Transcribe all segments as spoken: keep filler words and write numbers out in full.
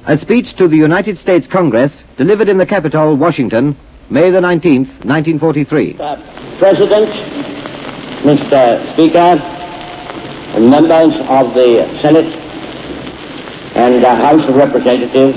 A speech to the United States Congress delivered in the Capitol, Washington, May the nineteenth, nineteen forty-three. Uh, President, Mister Speaker, and members of the Senate and uh, House of Representatives,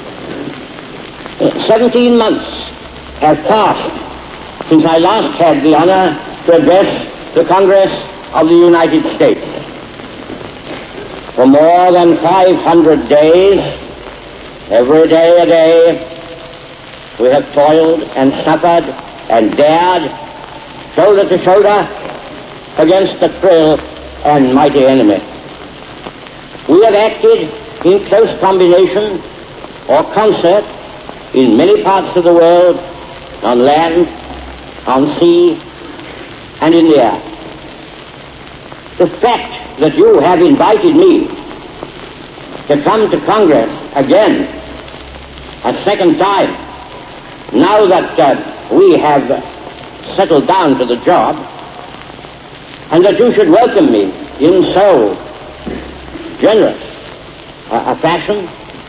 uh, seventeen months have passed since I last had the honor to address the Congress of the United States. For more than five hundred days, every day a day, we have toiled and suffered and dared, shoulder to shoulder, against the frail and mighty enemy. We have acted in close combination or concert in many parts of the world, on land, on sea, and in the air. The fact that you have invited me to come to Congress again, a second time, now that uh, we have settled down to the job, and that you should welcome me in so generous uh, a fashion,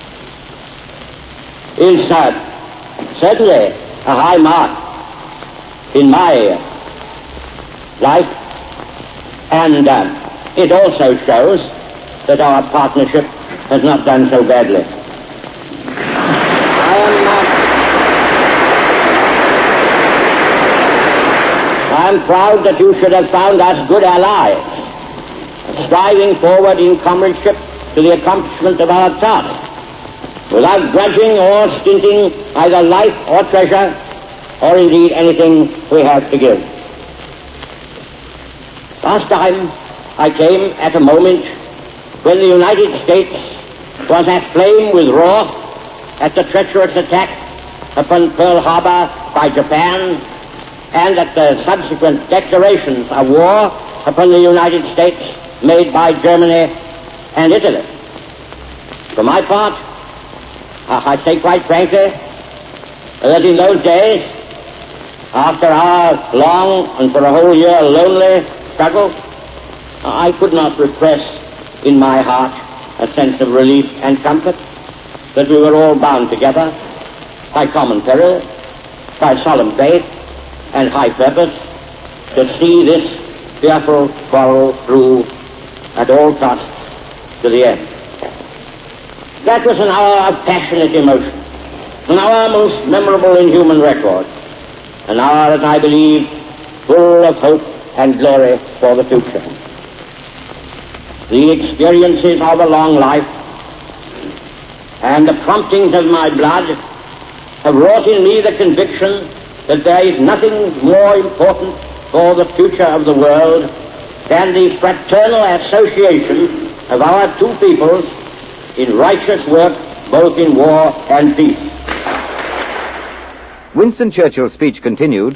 is uh, certainly a high mark in my life, and uh, it also shows that our partnership has not done so badly. I am, uh, I am proud that you should have found us good allies, striving forward in comradeship to the accomplishment of our task, without grudging or stinting either life or treasure, or indeed anything we have to give. Last time I came at a moment when the United States was aflame with wrath at the treacherous attack upon Pearl Harbor by Japan and at the subsequent declarations of war upon the United States made by Germany and Italy. For my part, I say quite frankly that in those days, after our long and for a whole year lonely struggle, I could not repress in my heart a sense of relief and comfort that we were all bound together by common peril, by solemn faith and high purpose to see this fearful quarrel through at all costs to the end. That was an hour of passionate emotion, an hour most memorable in human record, an hour, as I believe, full of hope and glory for the future. The experiences of a long life and the promptings of my blood have wrought in me the conviction that there is nothing more important for the future of the world than the fraternal association of our two peoples in righteous work both in war and peace. Winston Churchill's speech continued.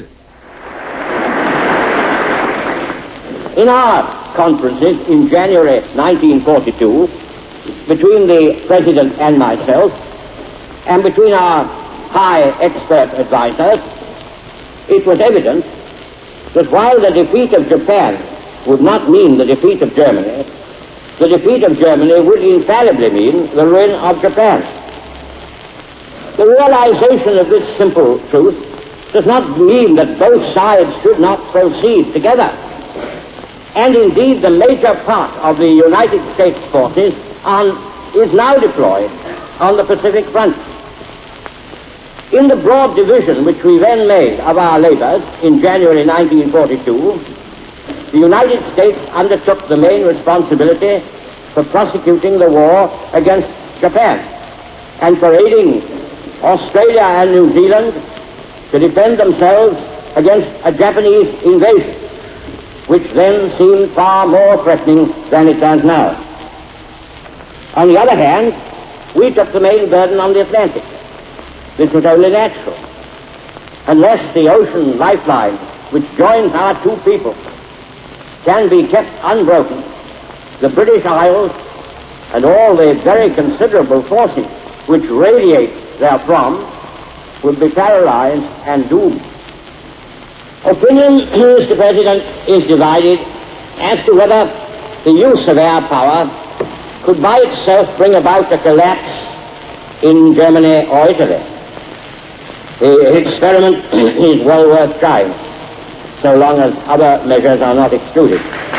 In our conferences in January nineteen forty-two, between the President and myself, and between our high expert advisors, it was evident that while the defeat of Japan would not mean the defeat of Germany, the defeat of Germany would infallibly mean the ruin of Japan. The realization of this simple truth does not mean that both sides should not proceed together. And indeed, the major part of the United States forces on, is now deployed on the Pacific front. In the broad division which we then made of our labors in January nineteen forty-two, the United States undertook the main responsibility for prosecuting the war against Japan and for aiding Australia and New Zealand to defend themselves against a Japanese invasion, which then seemed far more threatening than it does now. On the other hand, we took the main burden on the Atlantic. This was only natural. Unless the ocean lifeline which joins our two peoples can be kept unbroken, the British Isles and all the very considerable forces which radiate therefrom will be paralyzed and doomed. Opinion, Mister President, is divided as to whether the use of air power could by itself bring about the collapse in Germany or Italy. The experiment is well worth trying, so long as other measures are not excluded.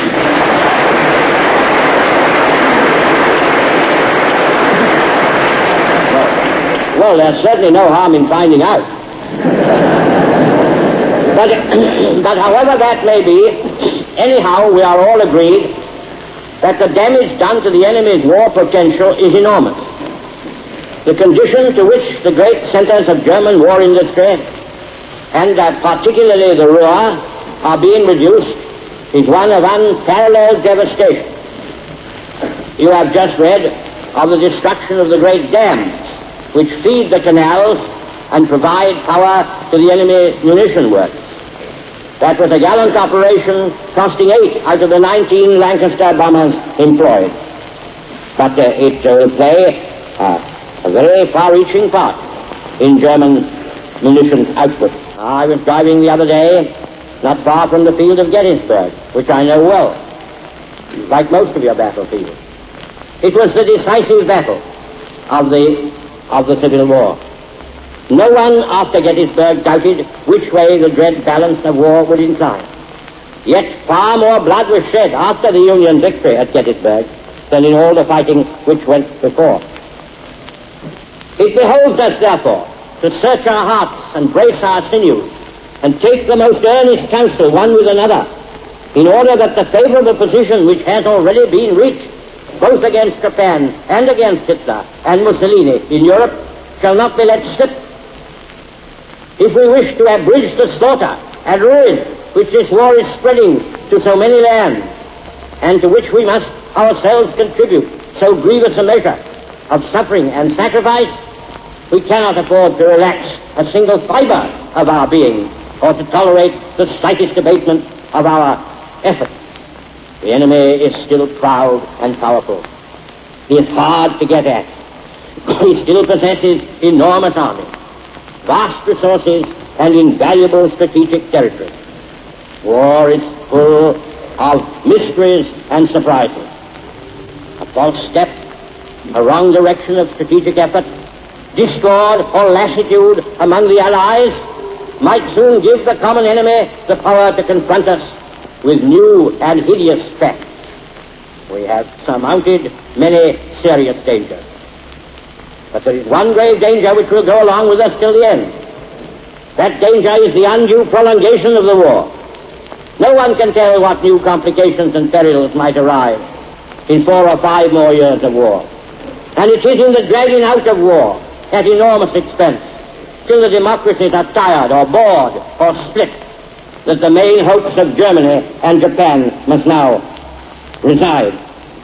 Well, well there's certainly no harm in finding out. But, but however that may be, anyhow, we are all agreed that the damage done to the enemy's war potential is enormous. The condition to which the great centers of German war industry, and uh, particularly the Ruhr, are being reduced is one of unparalleled devastation. You have just read of the destruction of the great dams which feed the canals and provide power to the enemy munition works. That was a gallant operation costing eight out of the nineteen Lancaster bombers employed. But uh, it uh, will play uh, a very far-reaching part in German munitions output. I was driving the other day not far from the field of Gettysburg, which I know well, like most of your battlefields. It was the decisive battle of the, of the Civil War. No one after Gettysburg doubted which way the dread balance of war would incline. Yet far more blood was shed after the Union victory at Gettysburg than in all the fighting which went before. It behoves us, therefore, to search our hearts and brace our sinews and take the most earnest counsel one with another in order that the favorable position which has already been reached both against Japan and against Hitler and Mussolini in Europe shall not be let slip. If we wish to abridge the slaughter and ruin which this war is spreading to so many lands, and to which we must ourselves contribute so grievous a measure of suffering and sacrifice, we cannot afford to relax a single fiber of our being or to tolerate the slightest abatement of our effort. The enemy is still proud and powerful. He is hard to get at. He still possesses enormous armies, vast resources, and invaluable strategic territory. War is full of mysteries and surprises. A false step, a wrong direction of strategic effort, discord or lassitude among the Allies might soon give the common enemy the power to confront us with new and hideous facts. We have surmounted many serious dangers. But there is one grave danger which will go along with us till the end. That danger is the undue prolongation of the war. No one can tell what new complications and perils might arise in four or five more years of war. And it is in the dragging out of war at enormous expense, till the democracies are tired or bored or split, that the main hopes of Germany and Japan must now reside.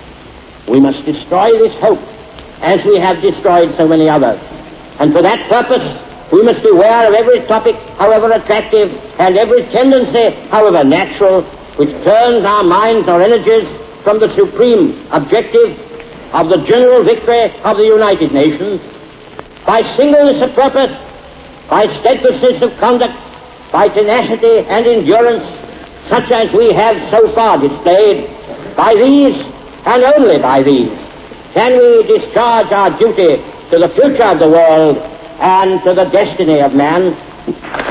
We must destroy this hope as we have destroyed so many others. And for that purpose, we must beware of every topic, however attractive, and every tendency, however natural, which turns our minds or energies from the supreme objective of the general victory of the United Nations, by singleness of purpose, by steadfastness of conduct, by tenacity and endurance, such as we have so far displayed. By these, and only by these, can we discharge our duty to the future of the world and to the destiny of man.